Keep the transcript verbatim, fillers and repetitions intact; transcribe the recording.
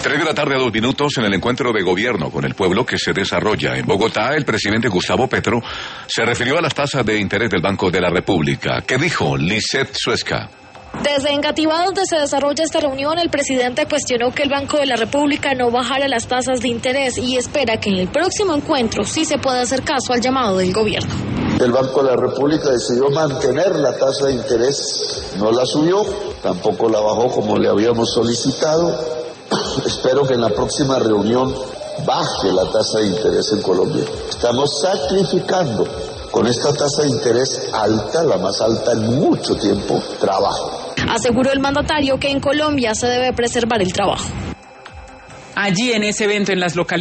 Tres de la tarde a dos minutos en el encuentro de gobierno con el pueblo que se desarrolla en Bogotá, el presidente Gustavo Petro se refirió a las tasas de interés del Banco de la República. ¿Qué dijo Lisette Suezca? Desde Engativá, donde se desarrolla esta reunión, el presidente cuestionó que el Banco de la República no bajara las tasas de interés y espera que en el próximo encuentro sí se pueda hacer caso al llamado del gobierno. El Banco de la República decidió mantener la tasa de interés, no la subió, tampoco la bajó como le habíamos solicitado. Espero que en la próxima reunión baje la tasa de interés en Colombia. Estamos sacrificando con esta tasa de interés alta, la más alta en mucho tiempo, trabajo. Aseguró el mandatario que en Colombia se debe preservar el trabajo. Allí en ese evento en las localidades